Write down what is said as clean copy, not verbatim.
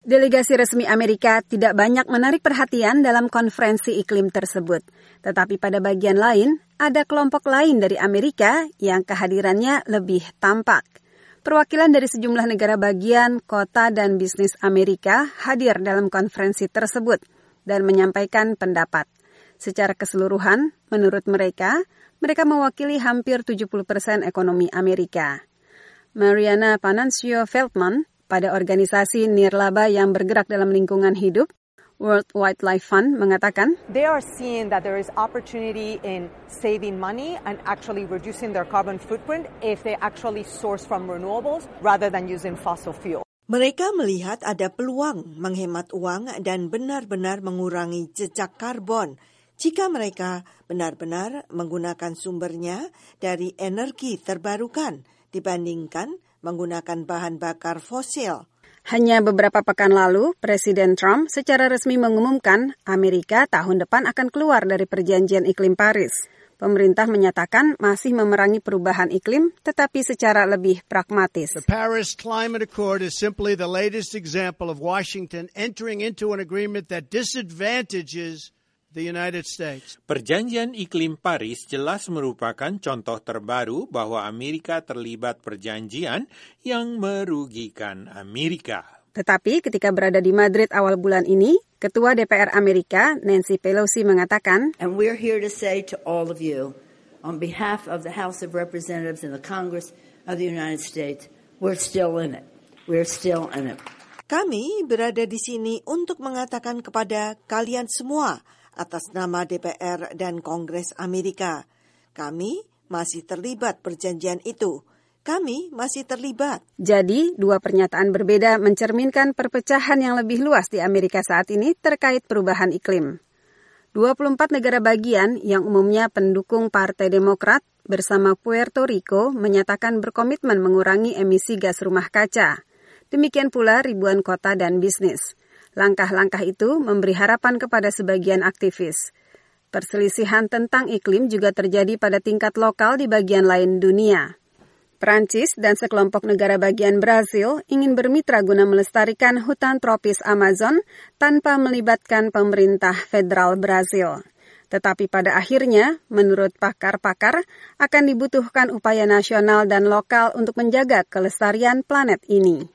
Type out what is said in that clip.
Delegasi resmi Amerika tidak banyak menarik perhatian dalam konferensi iklim tersebut. Tetapi pada bagian lain, ada kelompok lain dari Amerika yang kehadirannya lebih tampak. Perwakilan dari sejumlah negara bagian, kota, dan bisnis Amerika hadir dalam konferensi tersebut dan menyampaikan pendapat. Secara keseluruhan, menurut mereka mewakili hampir 70% ekonomi Amerika. Mariana Panancio Feldman, pada organisasi nirlaba yang bergerak dalam lingkungan hidup, World Wildlife Fund, mengatakan, They are seeing that there is opportunity in saving money and actually reducing their carbon footprint if they actually source from renewables rather than using fossil fuel. Mereka melihat ada peluang menghemat uang dan benar-benar mengurangi jejak karbon jika mereka benar-benar menggunakan sumbernya dari energi terbarukan dibandingkan menggunakan bahan bakar fosil. Hanya beberapa pekan lalu, Presiden Trump secara resmi mengumumkan Amerika tahun depan akan keluar dari perjanjian iklim Paris. Pemerintah menyatakan masih memerangi perubahan iklim, tetapi secara lebih pragmatis. The Paris Climate Accord is simply the latest example of Washington entering into an agreement that disadvantages the United States. Perjanjian iklim Paris jelas merupakan contoh terbaru bahwa Amerika terlibat perjanjian yang merugikan Amerika. Tetapi ketika berada di Madrid awal bulan ini, Ketua DPR Amerika, Nancy Pelosi, mengatakan, And we're here to say to all of you, on behalf of the House of Representatives and the Congress of the United States, we're still in it. We're still in it. Kami berada di sini untuk mengatakan kepada kalian semua, atas nama DPR dan Kongres Amerika, kami masih terlibat perjanjian itu. Kami masih terlibat. Jadi, dua pernyataan berbeda mencerminkan perpecahan yang lebih luas di Amerika saat ini terkait perubahan iklim. 24 negara bagian yang umumnya pendukung Partai Demokrat bersama Puerto Rico menyatakan berkomitmen mengurangi emisi gas rumah kaca. Demikian pula ribuan kota dan bisnis. Langkah-langkah itu memberi harapan kepada sebagian aktivis. Perselisihan tentang iklim juga terjadi pada tingkat lokal di bagian lain dunia. Prancis dan sekelompok negara bagian Brasil ingin bermitra guna melestarikan hutan tropis Amazon tanpa melibatkan pemerintah federal Brasil. Tetapi pada akhirnya, menurut pakar-pakar, akan dibutuhkan upaya nasional dan lokal untuk menjaga kelestarian planet ini.